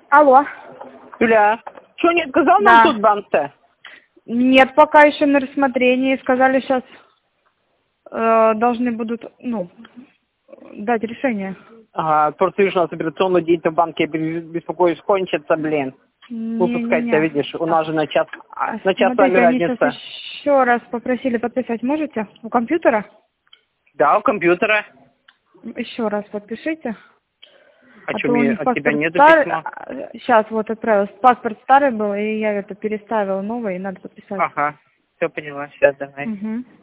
Алло. Юля, что, не отказал Да. нам тут банк-то? Нет, пока еще на рассмотрении. Сказали, сейчас должны будут, дать решение. Ага, просто видишь, у нас операционный день в банке, я беспокоюсь, кончится, блин. Выпускать-то, Не-не-не. видишь, у нас же на час с вами Смотрите, они сейчас разница. еще раз попросили подписать. Можете? У компьютера? Да, у компьютера. Еще раз подпишите. А А что, то у мне них от тебя паспорт нету старый. письма? Сейчас вот отправилась. Паспорт старый был, и я это переставила новый, и надо подписать. Ага, все поняла, сейчас давай. Угу.